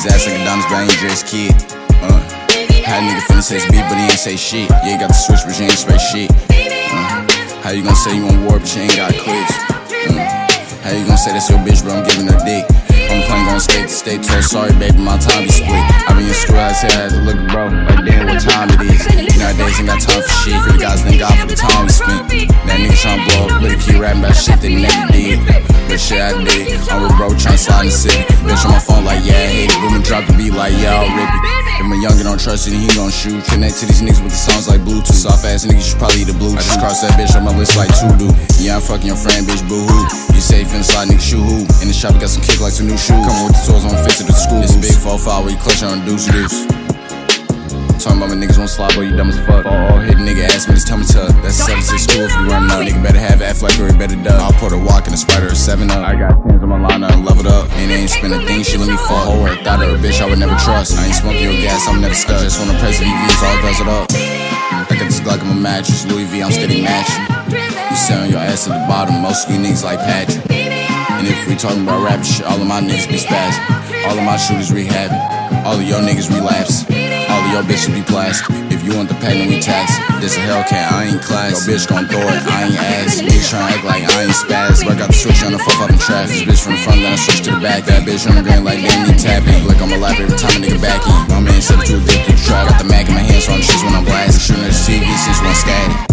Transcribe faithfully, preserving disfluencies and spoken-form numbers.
his ass like a Adonis, but I ain't dressed kid. Uh, had a nigga finna say his beat, but he ain't say shit. Yeah, got the switch, but you ain't spray shit. Uh, how you gon' say you on war, but you ain't got clicks? Uh, how you gon' say that's your bitch, but I'm giving her dick? I'm playing gon' state to state, told sorry baby, my time be split. I been in school, I said I had to look at bro, like damn what time it is. Nowadays ain't got time for shit, for the guys thank God for the time we spent. That nigga tryna blow up, better keep rapping about shit they never did. But shit I did, I'm with bro tryna slide in the city. Bitch on my phone like yeah I hate it, boom and drop the beat like yeah I'll rip it. If my youngin' don't trust it, then he gon' shoot. Connect to these niggas with the songs like Bluetooth. Soft ass niggas should probably eat a blue. I just crossed that bitch on my list like two do. Yeah I'm fucking your friend bitch boo hoo. You say you finna slide nigga shoe who. In the shop we got some kick like some new shoes. Come with the toys on fit to the school. This big four five where you clutch on a deuce deuce. Talking about my niggas won't slide, boy, you dumb as fuck. All hit a nigga ass me, just tell me tuck. That's a seven six two if you run up. Nigga better have ass like or he better duck. I'll put a walk in a spider or seven up. I got tens on my line, I leveled up. And they ain't spend a thing, she let me fall. Whole her, thought her a bitch I would never trust. I ain't smoking your gas, I'm never stuck. Just wanna press V Vs, all press it up. I got this Glock on my mattress, Louis V, I'm steady matching. You selling your ass at the bottom, most of you niggas like Patrick. And if we talking about rapping shit, all of my niggas be spazzing. All of my shooters rehabbing. All of your niggas relapse. All of your bitches be plastic. If you want the patent, we tax it. This a Hellcat, I ain't class. Your bitch gon' throw it, I ain't ass. Niggas tryna act like I ain't spaz. But I got the switch on the fuck up in traffic. This bitch from the front, then I switch to the back. That bitch on the green like damn, need tapping. Like I'm a lap every time a nigga back in. My man said too addicted to the trap. Got the Mac in my hand, so I'm cheese when I'm blasting. Shooting at the T V since one scatty.